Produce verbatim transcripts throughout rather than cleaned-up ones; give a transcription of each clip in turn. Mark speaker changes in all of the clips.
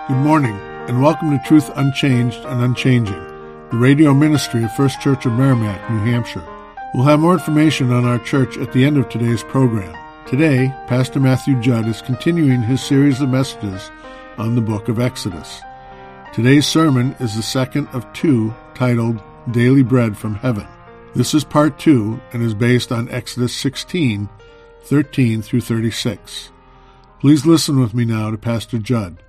Speaker 1: Good morning, and welcome to Truth Unchanged and Unchanging, the radio ministry of First Church of Merrimack, New Hampshire. We'll have more information on our church at the end of today's program. Today, Pastor Matthew Judd is continuing his series of messages on the book of Exodus. Today's sermon is the second of two, titled Daily Bread from Heaven. This is part two and is based on Exodus sixteen, thirteen through thirty-six. Please listen with me now to Pastor Judd.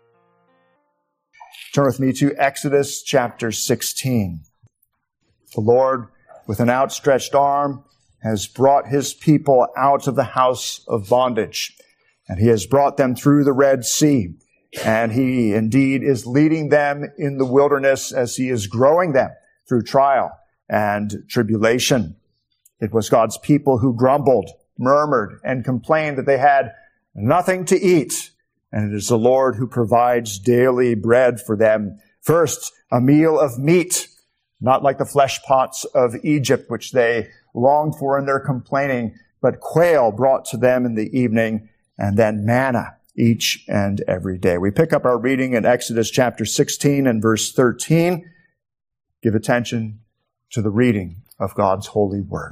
Speaker 2: Turn with me to Exodus chapter sixteen. The Lord, with an outstretched arm, has brought his people out of the house of bondage, and he has brought them through the Red Sea, and he indeed is leading them in the wilderness as he is growing them through trial and tribulation. It was God's people who grumbled, murmured, and complained that they had nothing to eat. And it is the Lord who provides daily bread for them. First, a meal of meat, not like the flesh pots of Egypt, which they longed for in their complaining, but quail brought to them in the evening, and then manna each and every day. We pick up our reading in Exodus chapter sixteen and verse thirteen. Give attention to the reading of God's holy word.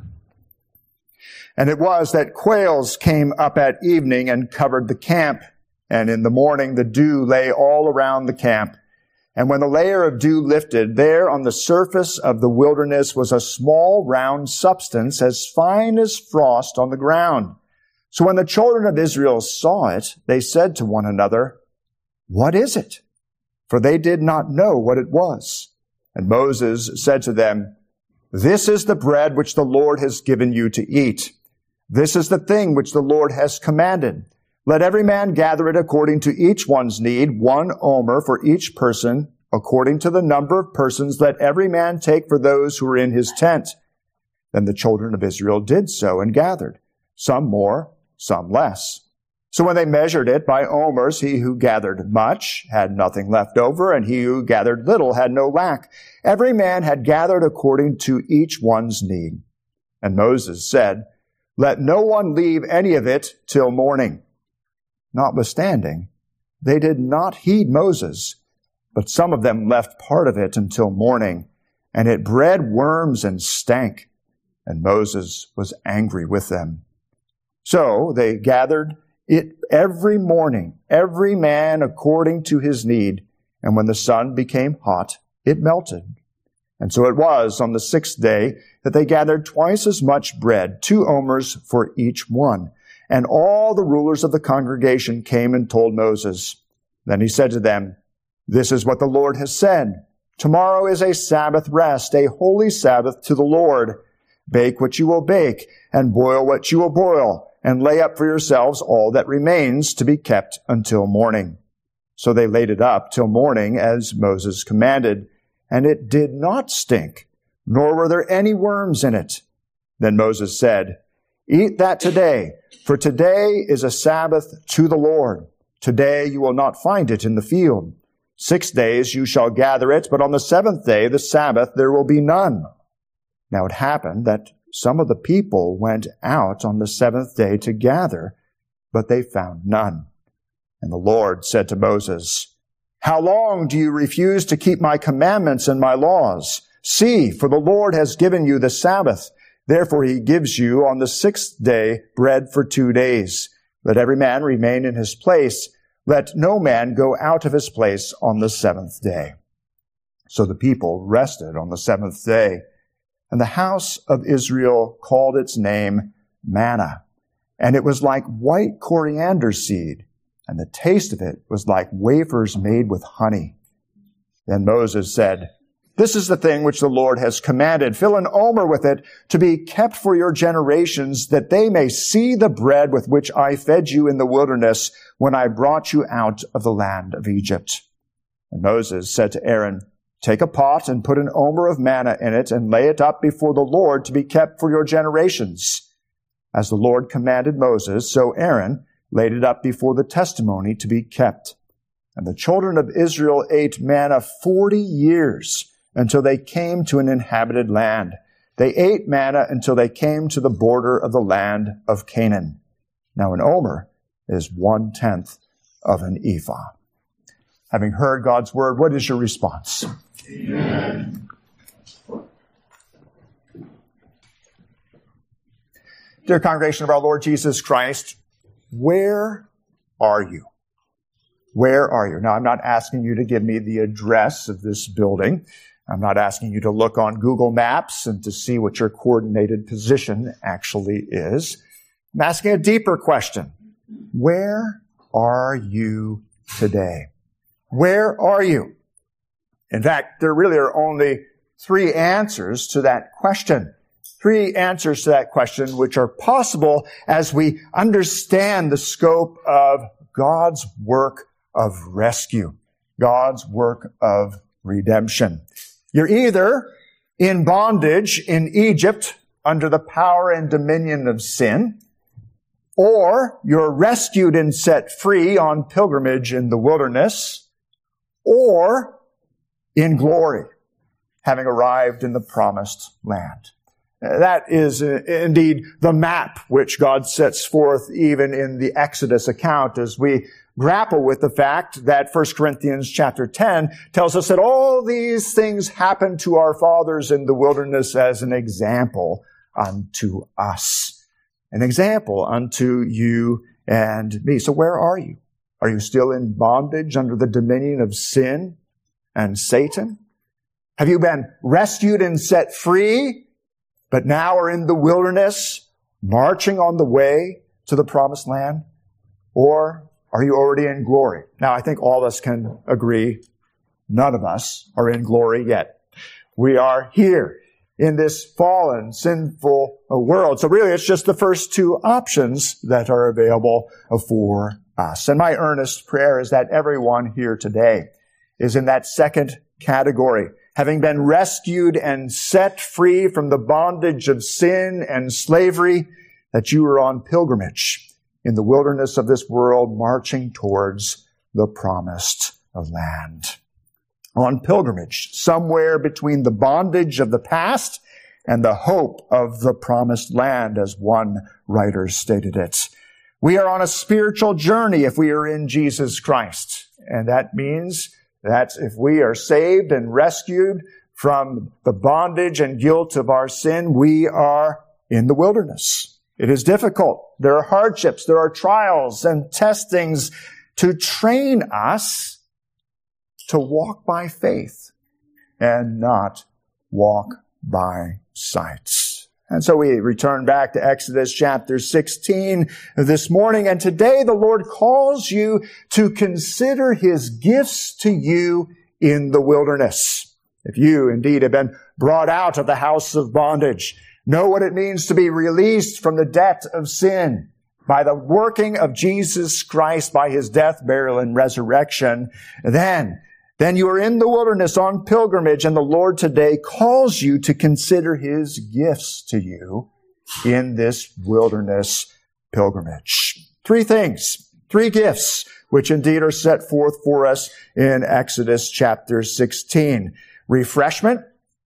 Speaker 2: And it was that quails came up at evening and covered the camp. And in the morning the dew lay all around the camp. And when the layer of dew lifted, there on the surface of the wilderness was a small round substance as fine as frost on the ground. So when the children of Israel saw it, they said to one another, "What is it?" For they did not know what it was. And Moses said to them, "This is the bread which the Lord has given you to eat. This is the thing which the Lord has commanded. Let every man gather it according to each one's need, one omer for each person. According to the number of persons, let every man take for those who are in his tent." Then the children of Israel did so and gathered, some more, some less. So when they measured it by omers, he who gathered much had nothing left over, and he who gathered little had no lack. Every man had gathered according to each one's need. And Moses said, "Let no one leave any of it till morning." Notwithstanding, they did not heed Moses, but some of them left part of it until morning, and it bred worms and stank, and Moses was angry with them. So they gathered it every morning, every man according to his need, and when the sun became hot, it melted. And so it was on the sixth day that they gathered twice as much bread, two omers for each one. And all the rulers of the congregation came and told Moses. Then he said to them, "This is what the Lord has said. Tomorrow is a Sabbath rest, a holy Sabbath to the Lord. Bake what you will bake, and boil what you will boil, and lay up for yourselves all that remains to be kept until morning." So they laid it up till morning as Moses commanded, and it did not stink, nor were there any worms in it. Then Moses said, "Eat that today, for today is a Sabbath to the Lord. Today you will not find it in the field. Six days you shall gather it, but on the seventh day, the Sabbath, there will be none." Now it happened that some of the people went out on the seventh day to gather, but they found none. And the Lord said to Moses, "How long do you refuse to keep my commandments and my laws? See, for the Lord has given you the Sabbath. Therefore he gives you on the sixth day bread for two days. Let every man remain in his place. Let no man go out of his place on the seventh day." So the people rested on the seventh day. And the house of Israel called its name manna. And it was like white coriander seed, and the taste of it was like wafers made with honey. Then Moses said, "This is the thing which the Lord has commanded. Fill an omer with it to be kept for your generations, that they may see the bread with which I fed you in the wilderness when I brought you out of the land of Egypt." And Moses said to Aaron, "Take a pot and put an omer of manna in it and lay it up before the Lord to be kept for your generations." As the Lord commanded Moses, so Aaron laid it up before the testimony to be kept. And the children of Israel ate manna forty years, until they came to an inhabited land. They ate manna until they came to the border of the land of Canaan. Now an omer is one-tenth of an ephah. Having heard God's word, what is your response?
Speaker 3: Amen.
Speaker 2: Dear congregation of our Lord Jesus Christ, where are you? Where are you? Now, I'm not asking you to give me the address of this building. I'm not asking you to look on Google Maps and to see what your coordinated position actually is. I'm asking a deeper question. Where are you today? Where are you? In fact, there really are only three answers to that question. Three answers to that question which are possible as we understand the scope of God's work of rescue, God's work of redemption. You're either in bondage in Egypt under the power and dominion of sin, or you're rescued and set free on pilgrimage in the wilderness, or in glory, having arrived in the promised land. That is uh, indeed the map which God sets forth even in the Exodus account as we grapple with the fact that First Corinthians chapter ten tells us that all these things happened to our fathers in the wilderness as an example unto us. An example unto you and me. So where are you? Are you still in bondage under the dominion of sin and Satan? Have you been rescued and set free, but now are in the wilderness, marching on the way to the promised land? Or are you already in glory? Now, I think all of us can agree none of us are in glory yet. We are here in this fallen, sinful world. So really, it's just the first two options that are available for us. And my earnest prayer is that everyone here today is in that second category, having been rescued and set free from the bondage of sin and slavery, that you are on pilgrimage in the wilderness of this world, marching towards the promised land. On pilgrimage, somewhere between the bondage of the past and the hope of the promised land, as one writer stated it. We are on a spiritual journey if we are in Jesus Christ. And that means that if we are saved and rescued from the bondage and guilt of our sin, we are in the wilderness. It is difficult. There are hardships. There are trials and testings to train us to walk by faith and not walk by sight. And so we return back to Exodus chapter sixteen this morning. And today the Lord calls you to consider His gifts to you in the wilderness. If you indeed have been brought out of the house of bondage, know what it means to be released from the debt of sin by the working of Jesus Christ, by His death, burial, and resurrection, then Then you are in the wilderness on pilgrimage, and the Lord today calls you to consider His gifts to you in this wilderness pilgrimage. Three things, three gifts, which indeed are set forth for us in Exodus chapter sixteen. Refreshment,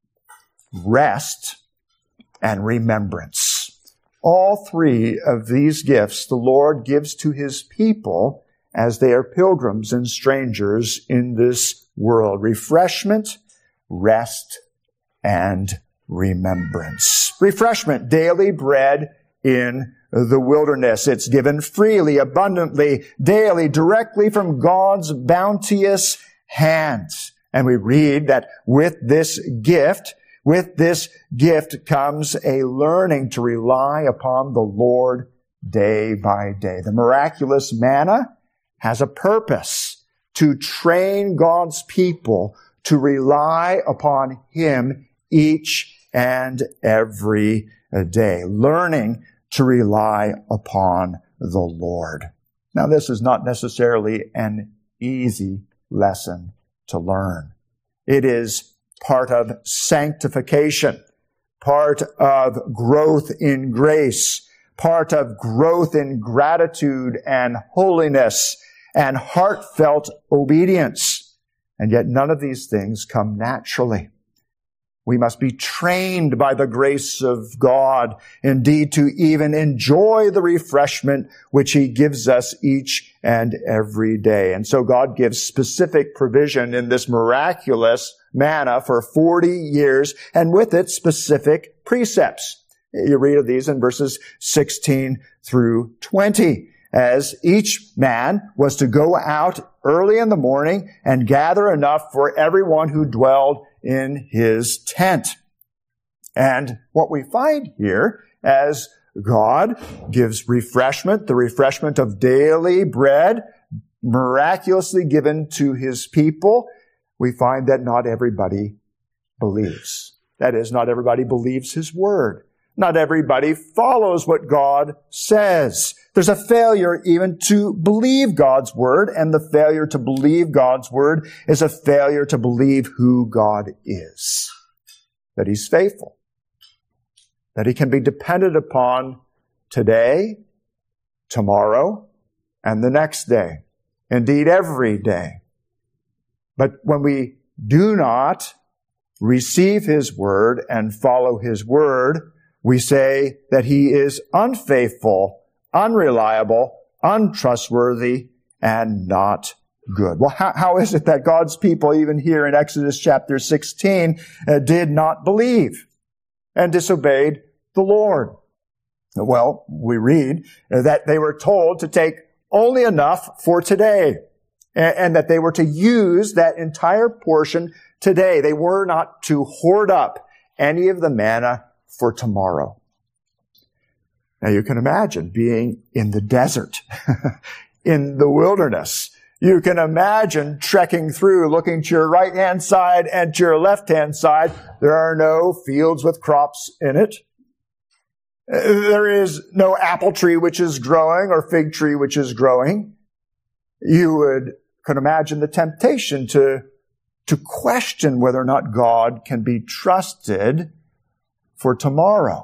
Speaker 2: rest, and remembrance. All three of these gifts the Lord gives to His people as they are pilgrims and strangers in this world. Refreshment, rest, and remembrance. Refreshment, daily bread in the wilderness. It's given freely, abundantly, daily, directly from God's bounteous hand. And we read that with this gift, with this gift comes a learning to rely upon the Lord day by day. The miraculous manna has a purpose to train God's people to rely upon Him each and every day, learning to rely upon the Lord. Now, this is not necessarily an easy lesson to learn. It is part of sanctification, part of growth in grace, part of growth in gratitude and holiness, and heartfelt obedience. And yet none of these things come naturally. We must be trained by the grace of God, indeed, to even enjoy the refreshment which He gives us each and every day. And so God gives specific provision in this miraculous manna for forty years, and with it specific precepts. You read of these in verses sixteen through twenty. As each man was to go out early in the morning and gather enough for everyone who dwelled in his tent. And what we find here, as God gives refreshment, the refreshment of daily bread, miraculously given to His people, we find that not everybody believes. That is, not everybody believes His word. Not everybody follows what God says. There's a failure even to believe God's word, and the failure to believe God's word is a failure to believe who God is. That He's faithful. That He can be depended upon today, tomorrow, and the next day. Indeed, every day. But when we do not receive His word and follow His word, we say that He is unfaithful, unreliable, untrustworthy, and not good. Well, how, how is it that God's people, even here in Exodus chapter sixteen, uh, did not believe and disobeyed the Lord? Well, we read that they were told to take only enough for today, and, and that they were to use that entire portion today. They were not to hoard up any of the manna for tomorrow. Now you can imagine being in the desert, in the wilderness. You can imagine trekking through, looking to your right-hand side and to your left-hand side. There are no fields with crops in it. There is no apple tree which is growing or fig tree which is growing. You would could imagine the temptation to, to question whether or not God can be trusted for tomorrow.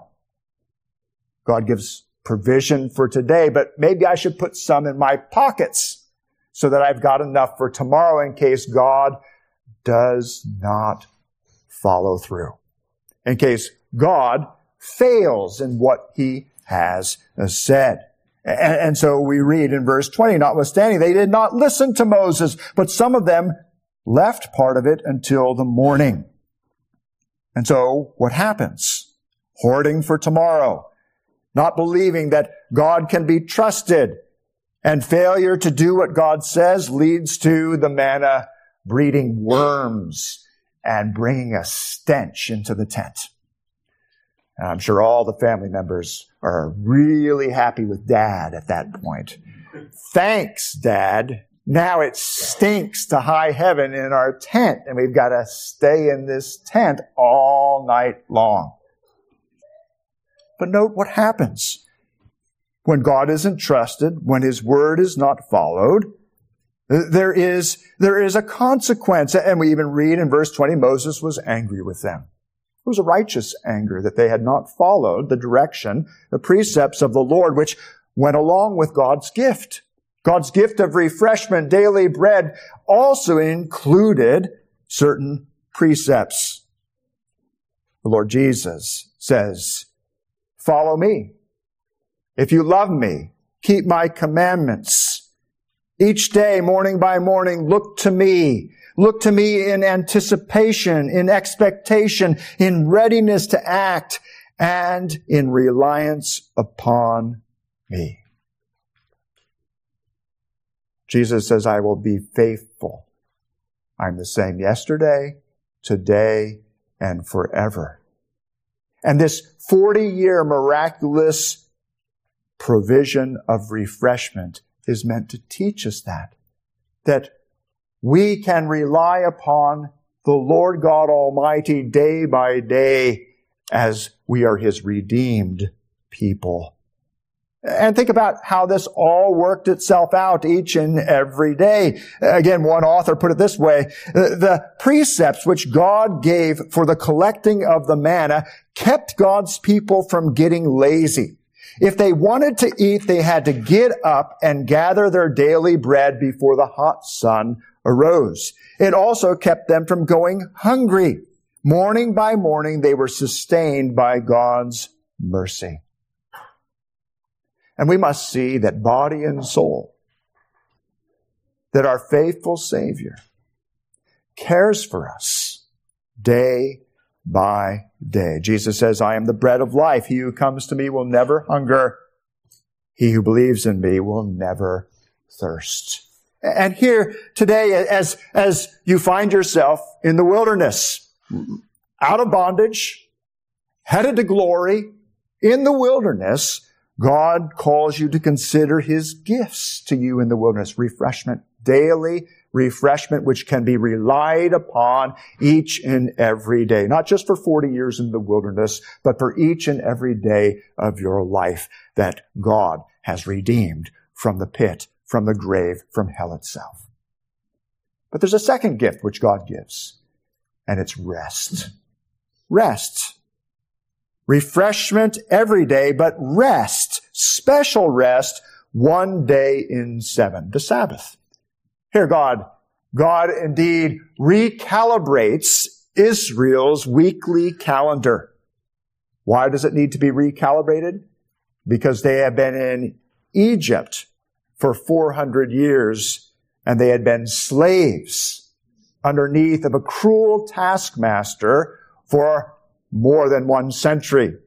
Speaker 2: God gives provision for today, but maybe I should put some in my pockets so that I've got enough for tomorrow in case God does not follow through. In case God fails in what He has said. And, and so we read in verse twenty, notwithstanding, they did not listen to Moses, but some of them left part of it until the morning. And so what happens? Hoarding for tomorrow, not believing that God can be trusted, and failure to do what God says leads to the manna breeding worms and bringing a stench into the tent. And I'm sure all the family members are really happy with Dad at that point. Thanks, Dad. Now it stinks to high heaven in our tent, and we've got to stay in this tent all night long. But note what happens when God isn't trusted, when His word is not followed. There is, there is a consequence. And we even read in verse twenty, Moses was angry with them. It was a righteous anger that they had not followed the direction, the precepts of the Lord, which went along with God's gift. God's gift of refreshment, daily bread, also included certain precepts. The Lord Jesus says, "Follow me. If you love me, keep my commandments. Each day, morning by morning, look to me. Look to me in anticipation, in expectation, in readiness to act, and in reliance upon me." Jesus says, "I will be faithful. I'm the same yesterday, today, and forever." And this forty-year miraculous provision of refreshment is meant to teach us that. That we can rely upon the Lord God Almighty day by day as we are His redeemed people. And think about how this all worked itself out each and every day. Again, one author put it this way: the precepts which God gave for the collecting of the manna kept God's people from getting lazy. If they wanted to eat, they had to get up and gather their daily bread before the hot sun arose. It also kept them from going hungry. Morning by morning, they were sustained by God's mercy. And we must see that body and soul, that our faithful Savior cares for us day by day. Jesus says, I am the bread of life. He who comes to me will never hunger. He who believes in me will never thirst. And here today, as, as you find yourself in the wilderness, out of bondage, headed to glory, in the wilderness, God calls you to consider His gifts to you in the wilderness. Refreshment, daily refreshment, which can be relied upon each and every day. Not just for forty years in the wilderness, but for each and every day of your life that God has redeemed from the pit, from the grave, from hell itself. But there's a second gift which God gives, and it's rest. Rest. Refreshment every day, but rest, special rest, one day in seven, the Sabbath. Here God, God indeed recalibrates Israel's weekly calendar. Why does it need to be recalibrated? Because they have been in Egypt for four hundred years, and they had been slaves underneath of a cruel taskmaster for more than one century.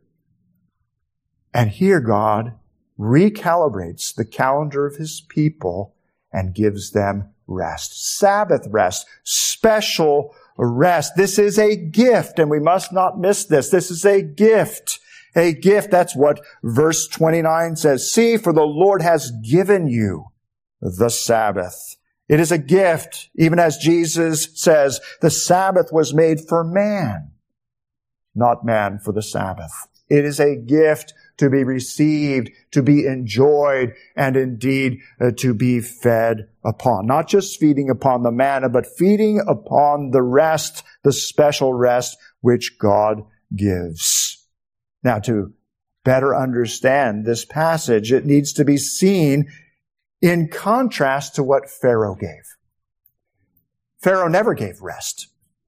Speaker 2: And here God recalibrates the calendar of His people and gives them rest. Sabbath rest, special rest. This is a gift, and we must not miss this. This is a gift. A gift. That's what verse twenty-nine says. See, for the Lord has given you the Sabbath. It is a gift, even as Jesus says, the Sabbath was made for man, not man for the Sabbath. It is a gift to be received, to be enjoyed, and indeed uh, to be fed upon. Not just feeding upon the manna, but feeding upon the rest, the special rest which God gives. Now, to better understand this passage, it needs to be seen in contrast to what Pharaoh gave. Pharaoh never gave rest.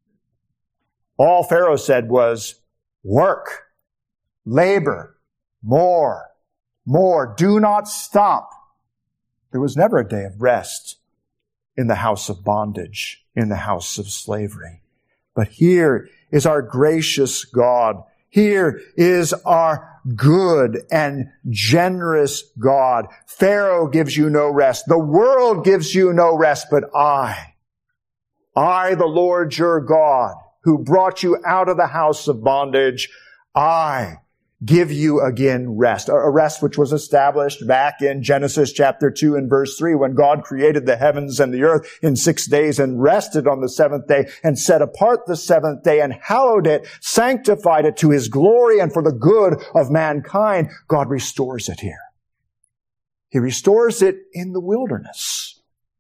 Speaker 2: All Pharaoh said was, work, labor, more, more, do not stop. There was never a day of rest in the house of bondage, in the house of slavery. But here is our gracious God. Here is our good and generous God. Pharaoh gives you no rest. The world gives you no rest, but I, I, the Lord your God, who brought you out of the house of bondage, I give you again rest. A rest which was established back in Genesis chapter two and verse three, when God created the heavens and the earth in six days and rested on the seventh day and set apart the seventh day and hallowed it, sanctified it to His glory and for the good of mankind. God restores it here. He restores it in the wilderness.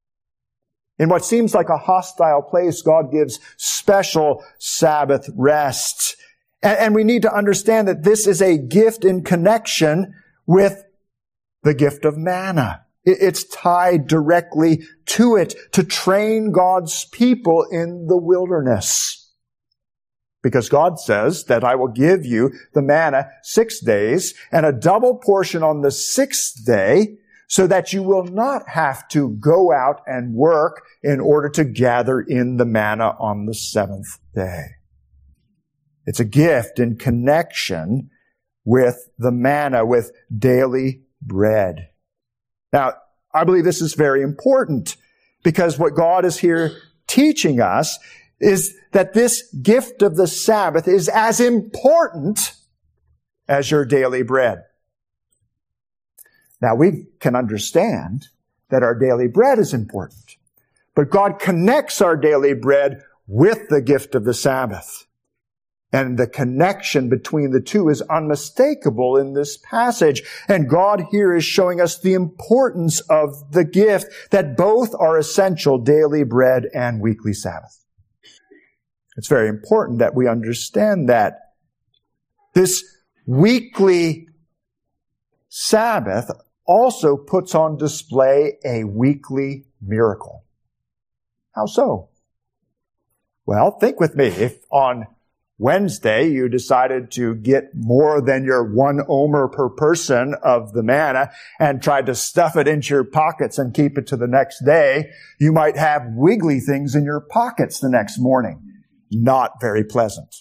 Speaker 2: In what seems like a hostile place, God gives special Sabbath rest. And we need to understand that this is a gift in connection with the gift of manna. It's tied directly to it to train God's people in the wilderness. Because God says that I will give you the manna six days and a double portion on the sixth day, so that you will not have to go out and work in order to gather in the manna on the seventh day. It's a gift in connection with the manna, with daily bread. Now, I believe this is very important, because what God is here teaching us is that this gift of the Sabbath is as important as your daily bread. Now, we can understand that our daily bread is important, but God connects our daily bread with the gift of the Sabbath. And the connection between the two is unmistakable in this passage. And God here is showing us the importance of the gift, that both are essential, daily bread and weekly Sabbath. It's very important that we understand that this weekly Sabbath also puts on display a weekly miracle. How so? Well, think with me. If on Wednesday, you decided to get more than your one omer per person of the manna and tried to stuff it into your pockets and keep it to the next day, you might have wiggly things in your pockets the next morning. Not very pleasant.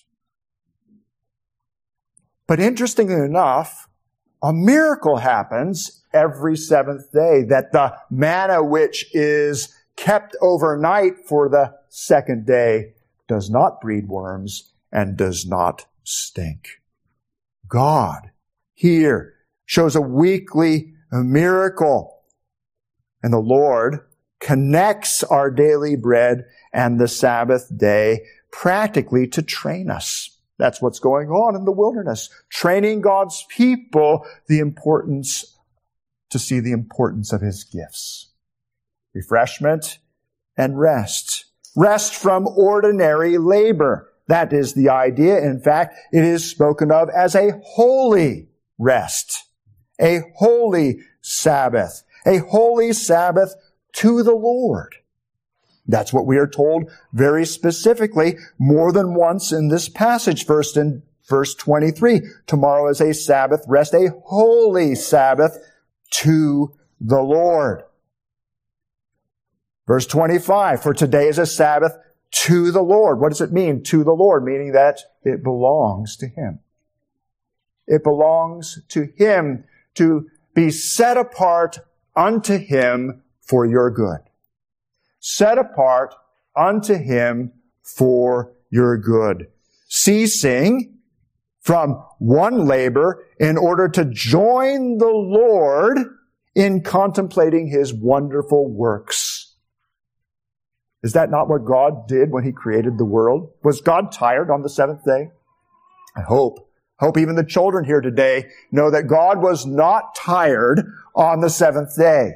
Speaker 2: But interestingly enough, a miracle happens every seventh day, that the manna which is kept overnight for the second day does not breed worms and does not stink. God here shows a weekly miracle. And the Lord connects our daily bread and the Sabbath day practically to train us. That's what's going on in the wilderness, training God's people the importance, to see the importance of His gifts. Refreshment and rest. Rest from ordinary labor. That is the idea. In fact, it is spoken of as a holy rest, a holy Sabbath, a holy Sabbath to the Lord. That's what we are told very specifically more than once in this passage. First in verse twenty-three, tomorrow is a Sabbath rest, a holy Sabbath to the Lord. Verse twenty-five, for today is a Sabbath to the Lord. What does it mean, to the Lord? Meaning that it belongs to Him. It belongs to Him to be set apart unto Him for your good. Set apart unto Him for your good. Ceasing from one labor in order to join the Lord in contemplating His wonderful works. Is that not what God did when He created the world? Was God tired on the seventh day? I hope. Hope even the children here today know that God was not tired on the seventh day.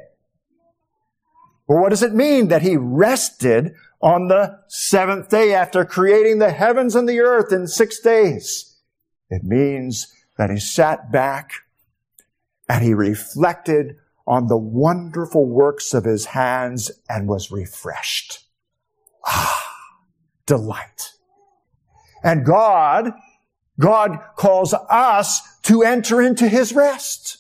Speaker 2: Well, what does it mean that He rested on the seventh day after creating the heavens and the earth in six days? It means that He sat back and He reflected on the wonderful works of His hands and was refreshed. Ah, delight. And God, God calls us to enter into His rest.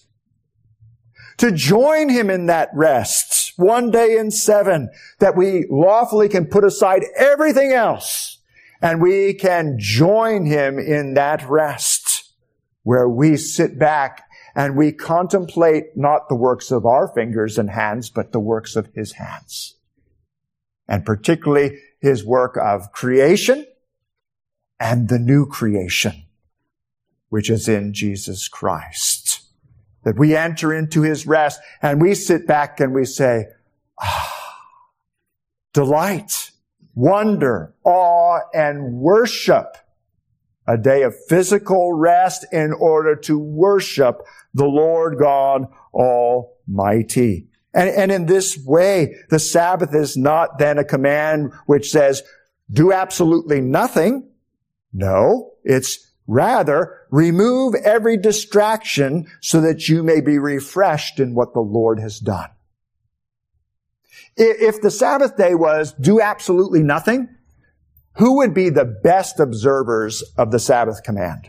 Speaker 2: To join Him in that rest, one day in seven, that we lawfully can put aside everything else, and we can join Him in that rest, where we sit back and we contemplate not the works of our fingers and hands, but the works of His hands. And particularly His work of creation and the new creation, which is in Jesus Christ. That we enter into His rest and we sit back and we say, ah, delight, wonder, awe, and worship. A day of physical rest in order to worship the Lord God Almighty. And, and in this way, the Sabbath is not then a command which says, do absolutely nothing. No, it's rather, remove every distraction so that you may be refreshed in what the Lord has done. If the Sabbath day was do absolutely nothing, who would be the best observers of the Sabbath command?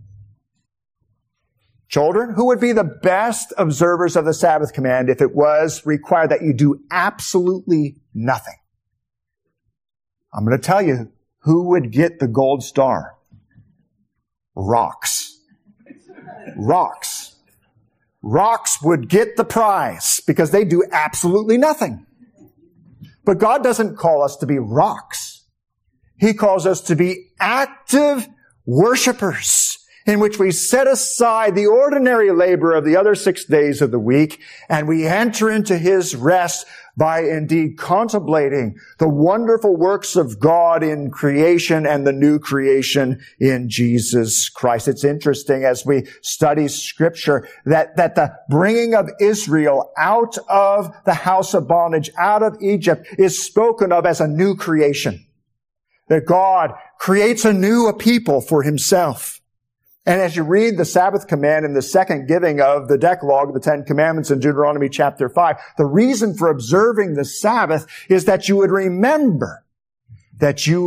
Speaker 2: Children, who would be the best observers of the Sabbath command if it was required that you do absolutely nothing? I'm going to tell you who would get the gold star. Rocks. Rocks. Rocks would get the prize because they do absolutely nothing. But God doesn't call us to be rocks. He calls us to be active worshipers, in which we set aside the ordinary labor of the other six days of the week, and we enter into His rest by indeed contemplating the wonderful works of God in creation and the new creation in Jesus Christ. It's interesting as we study Scripture that, that the bringing of Israel out of the house of bondage, out of Egypt, is spoken of as a new creation. That God creates anew a people for Himself. And as you read the Sabbath command in the second giving of the Decalogue, the Ten Commandments in Deuteronomy chapter five, the reason for observing the Sabbath is that you would remember that you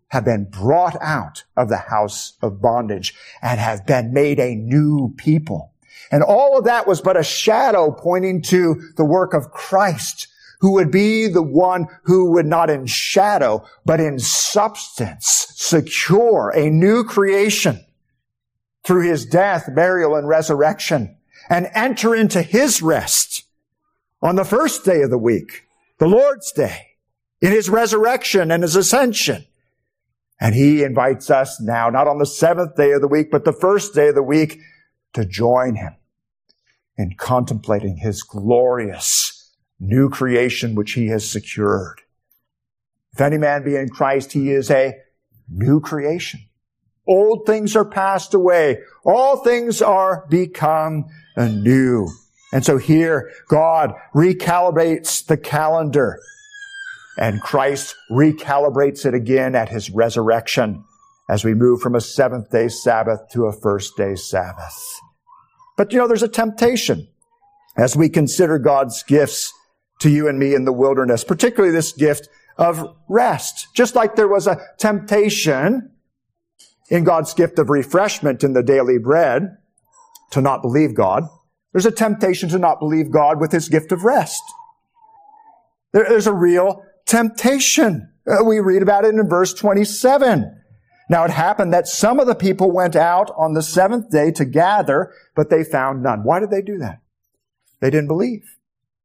Speaker 2: have been brought out of the house of bondage and have been made a new people. And all of that was but a shadow pointing to the work of Christ, who would be the one who would not in shadow, but in substance secure a new creation through his death, burial, and resurrection, and enter into his rest on the first day of the week, the Lord's Day, in his resurrection and his ascension. And he invites us now, not on the seventh day of the week, but the first day of the week, to join him in contemplating his glorious new creation which he has secured. If any man be in Christ, he is a new creation. Old things are passed away. All things are become anew. And so here, God recalibrates the calendar, and Christ recalibrates it again at his resurrection as we move from a seventh day Sabbath to a first day Sabbath. But you know, there's a temptation as we consider God's gifts to you and me in the wilderness, particularly this gift of rest. Just like there was a temptation in God's gift of refreshment in the daily bread to not believe God, there's a temptation to not believe God with his gift of rest. There, there's a real temptation. Uh, we read about it in verse twenty-seven. Now it happened that some of the people went out on the seventh day to gather, but they found none. Why did they do that? They didn't believe.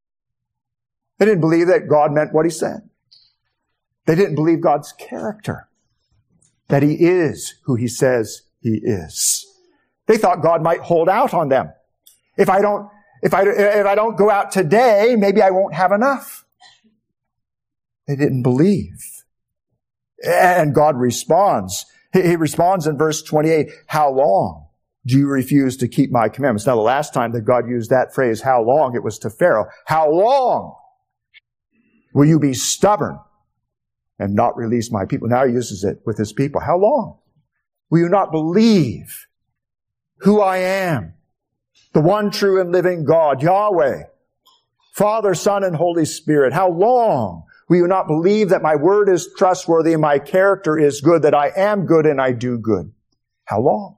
Speaker 2: They didn't believe that God meant what he said. They didn't believe God's character, that he is who he says he is. They thought God might hold out on them. If I don't, if I, if I don't go out today, maybe I won't have enough. They didn't believe. And God responds. He responds in verse twenty-eight, how long do you refuse to keep my commandments? Now, the last time that God used that phrase, how long, it was to Pharaoh. How long will you be stubborn and not release my people? Now he uses it with his people. How long will you not believe who I am? The one true and living God, Yahweh, Father, Son, and Holy Spirit. How long will you not believe that my word is trustworthy and my character is good, that I am good and I do good? How long?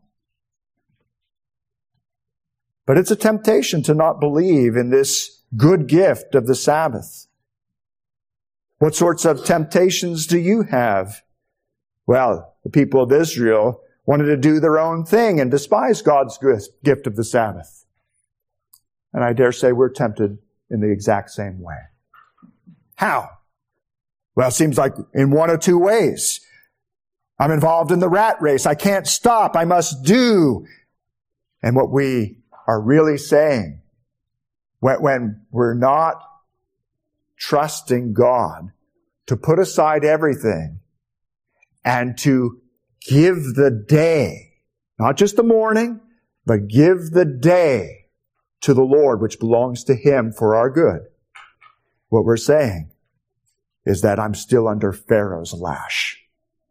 Speaker 2: But it's a temptation to not believe in this good gift of the Sabbath. What sorts of temptations do you have? Well, the people of Israel wanted to do their own thing and despise God's gift of the Sabbath. And I dare say we're tempted in the exact same way. How? Well, it seems like in one or two ways. I'm involved in the rat race. I can't stop. I must do. And what we are really saying, when, when we're not trusting God to put aside everything and to give the day, not just the morning, but give the day to the Lord, which belongs to him for our good. What we're saying is that I'm still under Pharaoh's lash.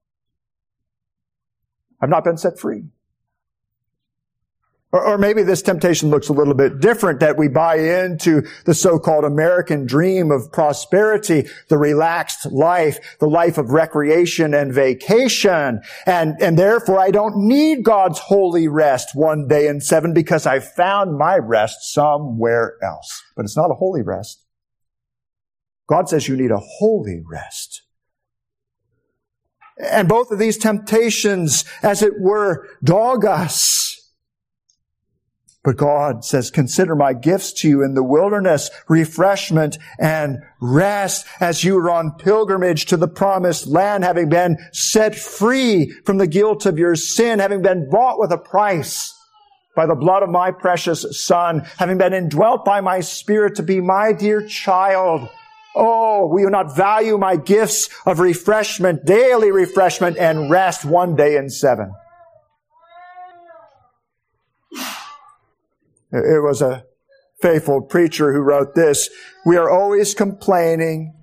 Speaker 2: I've not been set free. Or, or maybe this temptation looks a little bit different, that we buy into the so-called American dream of prosperity, the relaxed life, the life of recreation and vacation. And, and therefore I don't need God's holy rest one day in seven because I found my rest somewhere else. But it's not a holy rest. God says you need a holy rest. And both of these temptations, as it were, dog us. But God says, consider my gifts to you in the wilderness, refreshment and rest as you are on pilgrimage to the promised land, having been set free from the guilt of your sin, having been bought with a price by the blood of my precious Son, having been indwelt by my Spirit to be my dear child. Oh, will you not value my gifts of refreshment, daily refreshment and rest one day in seven? It was a faithful preacher who wrote this. We are always complaining.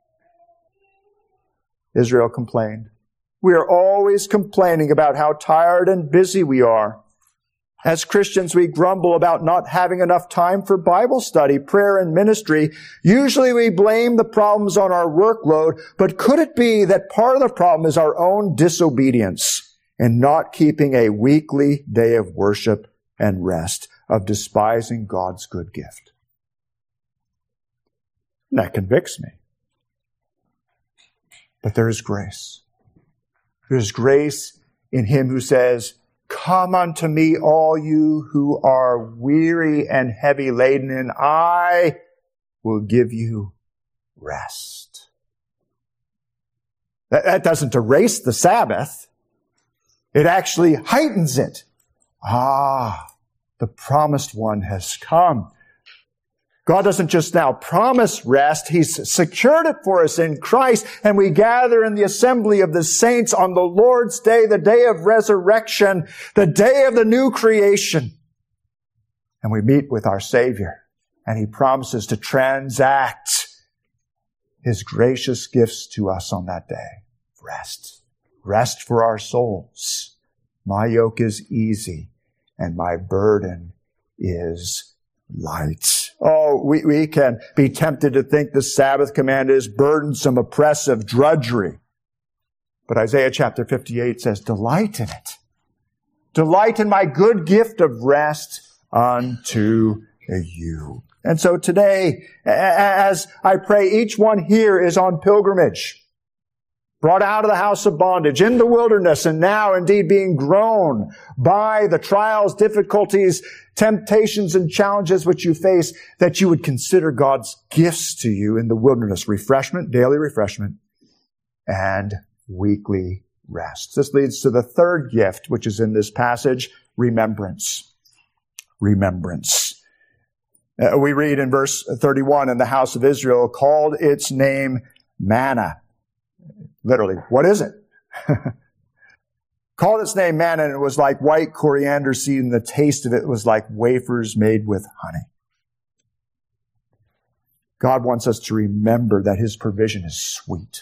Speaker 2: Israel complained. We are always complaining about how tired and busy we are, As Christians, we grumble about not having enough time for Bible study, prayer, and ministry. Usually we blame the problems on our workload, but could it be that part of the problem is our own disobedience in not keeping a weekly day of worship and rest, of despising God's good gift? And that convicts me. But there is grace. There is grace in Him who says, "Come unto me, all you who are weary and heavy laden, and I will give you rest." That, that doesn't erase the Sabbath. It actually heightens it. Ah, the promised one has come. God doesn't just now promise rest. He's secured it for us in Christ, and we gather in the assembly of the saints on the Lord's day, the day of resurrection, the day of the new creation. And we meet with our Savior, and He promises to transact His gracious gifts to us on that day. Rest. Rest for our souls. My yoke is easy, and my burden is light. Oh, we, we can be tempted to think the Sabbath command is burdensome, oppressive, drudgery. But Isaiah chapter fifty-eight says, delight in it. Delight in my good gift of rest unto you. And so today, as I pray, each one here is on pilgrimage, brought out of the house of bondage, in the wilderness, and now indeed being grown by the trials, difficulties, temptations, and challenges which you face, that you would consider God's gifts to you in the wilderness: refreshment, daily refreshment, and weekly rest. This leads to the third gift, which is in this passage: remembrance. Remembrance. Uh, we read in verse thirty-one, "And the house of Israel called its name manna." Literally, what is it? Called its name manna, and it was like white coriander seed, and the taste of it was like wafers made with honey. God wants us to remember that His provision is sweet.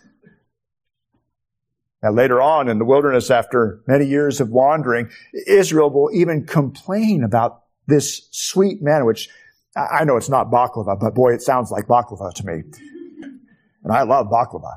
Speaker 2: Now later on in the wilderness, after many years of wandering, Israel will even complain about this sweet manna, which I know it's not baklava, but boy, it sounds like baklava to me. And I love baklava.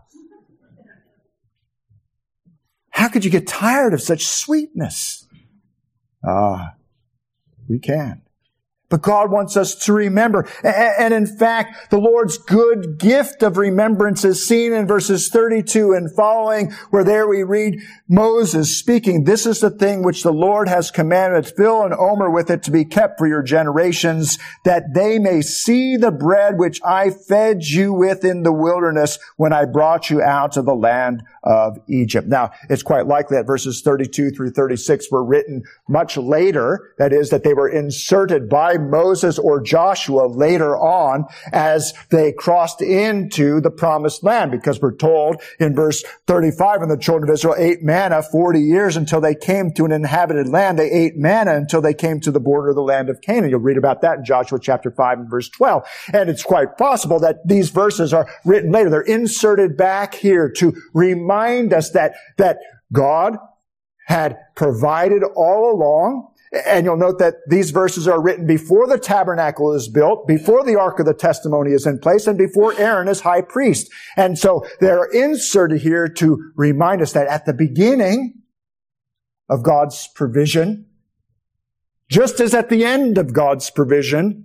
Speaker 2: How could you get tired of such sweetness? Ah, we can. But God wants us to remember. And in fact, the Lord's good gift of remembrance is seen in verses thirty-two and following, where there we read Moses speaking, "This is the thing which the Lord has commanded, fill an omer with it to be kept for your generations, that they may see the bread which I fed you with in the wilderness when I brought you out of the land of Egypt." Now, it's quite likely that verses thirty-two through thirty-six were written much later. That is, that they were inserted by Moses or Joshua later on as they crossed into the promised land, because we're told in verse thirty-five, "And the children of Israel ate manna forty years until they came to an inhabited land. They ate manna until they came to the border of the land of Canaan." You'll read about that in Joshua chapter five and verse twelve. And it's quite possible that these verses are written later. They're inserted back here to remind us that, that God had provided all along. And you'll note that these verses are written before the tabernacle is built, before the Ark of the Testimony is in place, and before Aaron is high priest. And so they're inserted here to remind us that at the beginning of God's provision, just as at the end of God's provision,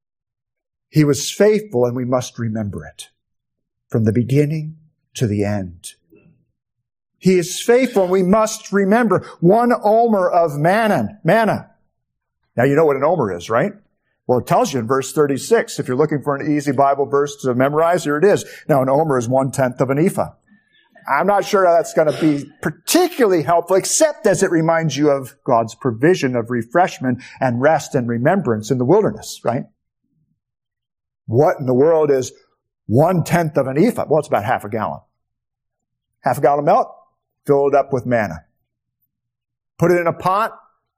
Speaker 2: He was faithful, and we must remember it from the beginning to the end. He is faithful, and we must remember one omer of manna. Manna. Now, you know what an omer is, right? Well, it tells you in verse thirty-six. If you're looking for an easy Bible verse to memorize, here it is. Now, an omer is one-tenth of an ephah. I'm not sure how that's going to be particularly helpful, except as it reminds you of God's provision of refreshment and rest and remembrance in the wilderness, right? What in the world is one-tenth of an ephah? Well, it's about half a gallon. Half a gallon of milk. Fill it up with manna. Put it in a pot,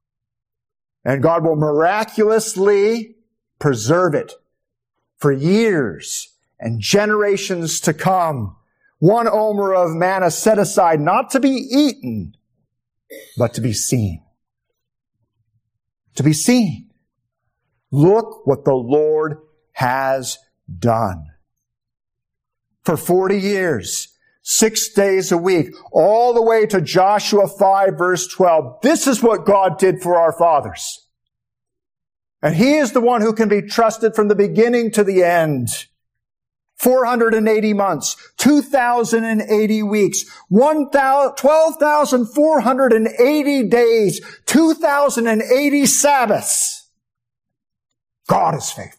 Speaker 2: and God will miraculously preserve it for years and generations to come. One omer of manna set aside not to be eaten, but to be seen. to be seen. Look what the Lord has done. For forty years, six days a week, all the way to Joshua five verse twelve. This is what God did for our fathers. And He is the one who can be trusted from the beginning to the end. four hundred eighty months, two thousand eighty weeks, twelve thousand four hundred eighty days, two thousand eighty Sabbaths. God is faithful.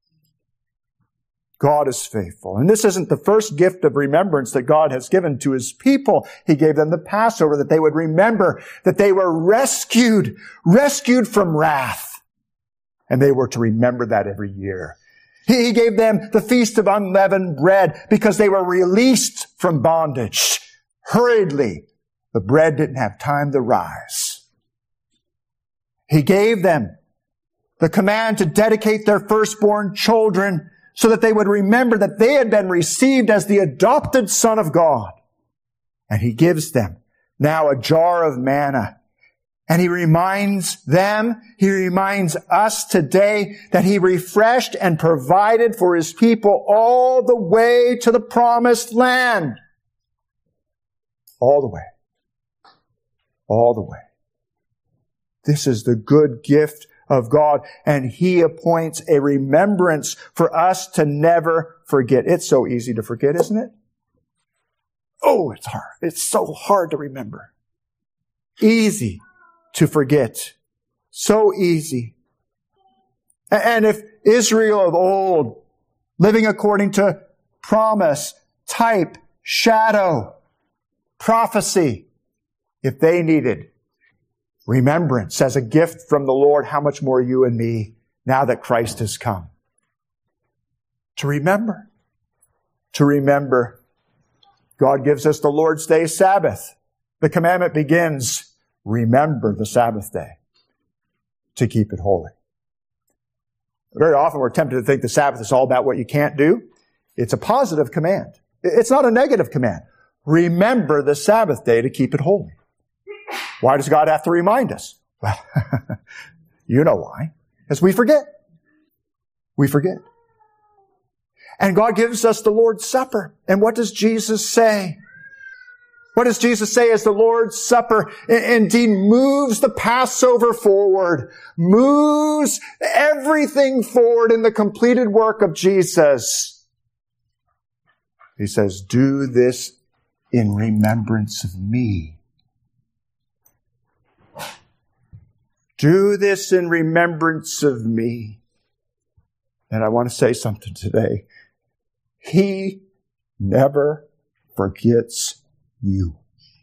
Speaker 2: God is faithful. And this isn't the first gift of remembrance that God has given to His people. He gave them the Passover, that they would remember that they were rescued, rescued from wrath. And they were to remember that every year. He gave them the Feast of Unleavened Bread because they were released from bondage. Hurriedly, the bread didn't have time to rise. He gave them the command to dedicate their firstborn children so that they would remember that they had been received as the adopted Son of God. And He gives them now a jar of manna. And He reminds them, He reminds us today that He refreshed and provided for His people all the way to the promised land. All the way. All the way. This is the good gift of God, and He appoints a remembrance for us to never forget. It's so easy to forget, isn't it? Oh, it's hard. It's so hard to remember. Easy to forget. So easy. And if Israel of old, living according to promise, type, shadow, prophecy, if they needed remembrance as a gift from the Lord, how much more you and me, now that Christ has come. To remember. To remember. God gives us the Lord's Day Sabbath. The commandment begins, remember the Sabbath day to keep it holy. Very often we're tempted to think the Sabbath is all about what you can't do. It's a positive command. It's not a negative command. Remember the Sabbath day to keep it holy. Why does God have to remind us? Well, you know why. Because we forget. We forget. And God gives us the Lord's Supper. And what does Jesus say? What does Jesus say as the Lord's Supper indeed moves the Passover forward, moves everything forward in the completed work of Jesus? He says, do this in remembrance of me. Do this in remembrance of me. And I want to say something today. He never forgets you.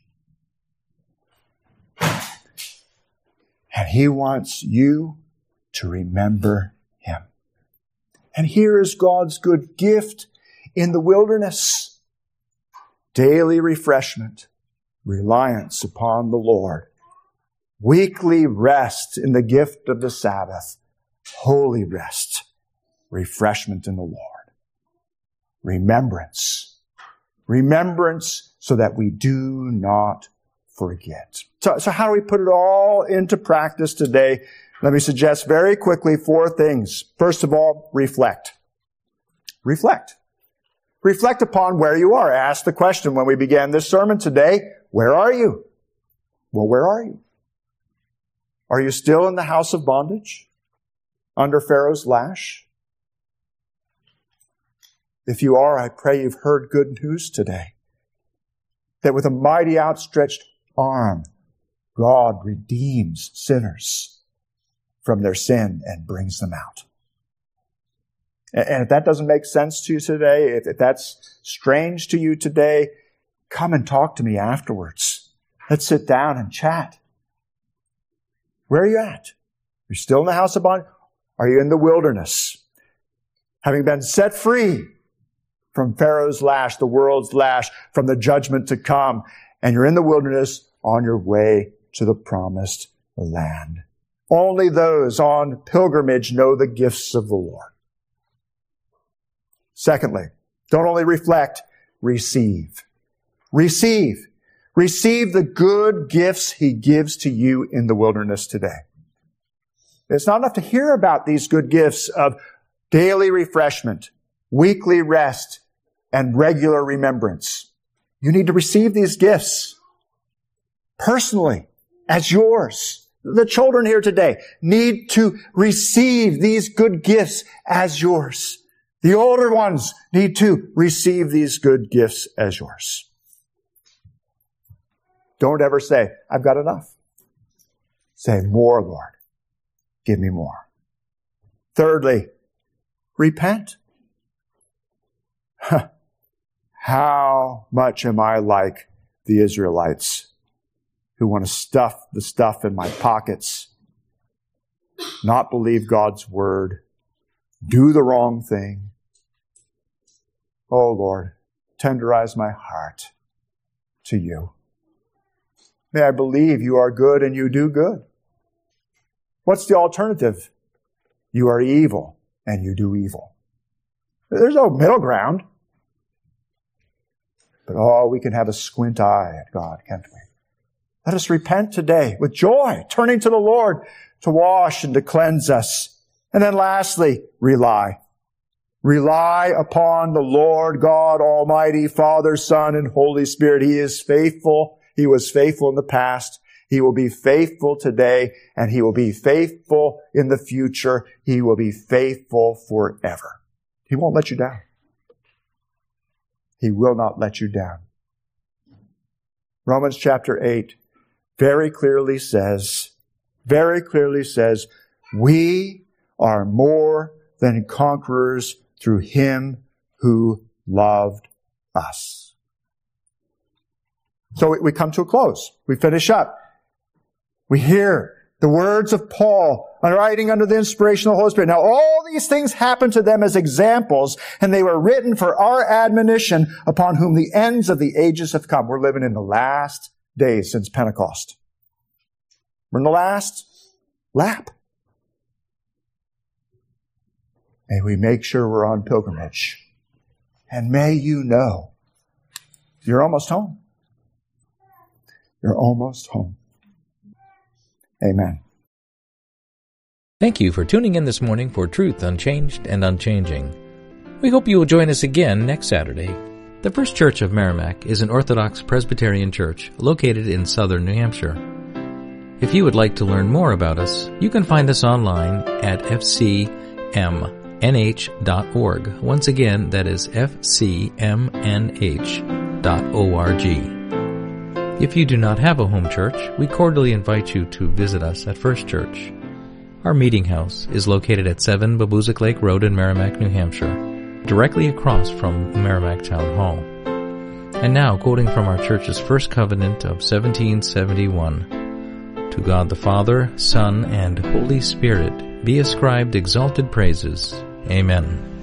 Speaker 2: And He wants you to remember Him. And here is God's good gift in the wilderness. Daily refreshment, reliance upon the Lord. Weekly rest in the gift of the Sabbath. Holy rest, refreshment in the Lord. Remembrance. Remembrance so that we do not forget. So, so how do we put it all into practice today? Let me suggest very quickly four things. First of all, reflect. Reflect. Reflect upon where you are. I asked the question when we began this sermon today, where are you? Well, where are you? Are you still in the house of bondage? Under Pharaoh's lash? If you are, I pray you've heard good news today. That with a mighty outstretched arm, God redeems sinners from their sin and brings them out. And if that doesn't make sense to you today, if that's strange to you today, come and talk to me afterwards. Let's sit down and chat. Where are you at? Are you still in the house of bondage? Are you in the wilderness? Having been set free from Pharaoh's lash, the world's lash, from the judgment to come, and you're in the wilderness on your way to the promised land. Only those on pilgrimage know the gifts of the Lord. Secondly, don't only reflect, receive. Receive. Receive the good gifts He gives to you in the wilderness today. It's not enough to hear about these good gifts of daily refreshment, weekly rest, and regular remembrance. You need to receive these gifts personally as yours. The children here today need to receive these good gifts as yours. The older ones need to receive these good gifts as yours. Don't ever say, I've got enough. Say, more, Lord. Give me more. Thirdly, repent. Huh. How much am I like the Israelites who want to stuff the stuff in my pockets, not believe God's word, do the wrong thing? Oh, Lord, tenderize my heart to you. May I believe you are good and you do good. What's the alternative? You are evil and you do evil. There's no middle ground. But oh, we can have a squint eye at God, can't we? Let us repent today with joy, turning to the Lord to wash and to cleanse us. And then lastly, rely. Rely upon the Lord God Almighty, Father, Son, and Holy Spirit. He is faithful. He was faithful in the past. He will be faithful today, and He will be faithful in the future. He will be faithful forever. He won't let you down. He will not let you down. Romans chapter eight very clearly says, very clearly says, we are more than conquerors through Him who loved us. So we come to a close. We finish up. We hear the words of Paul, writing under the inspiration of the Holy Spirit. Now, all these things happened to them as examples, and they were written for our admonition, upon whom the ends of the ages have come. We're living in the last days since Pentecost. We're in the last lap. May we make sure we're on pilgrimage. And may you know you're almost home. You're almost home. Amen.
Speaker 4: Thank you for tuning in this morning for Truth Unchanged and Unchanging. We hope you will join us again next Saturday. The First Church of Merrimack is an Orthodox Presbyterian church located in southern New Hampshire. If you would like to learn more about us, you can find us online at f c m n h dot org. Once again, that is f c m n h dot org. If you do not have a home church, we cordially invite you to visit us at First Church. Our meeting house is located at seven Babuzik Lake Road in Merrimack, New Hampshire, directly across from the Merrimack Town Hall. And now, quoting from our church's first covenant of seventeen seventy-one, to God the Father, Son, and Holy Spirit be ascribed exalted praises. Amen.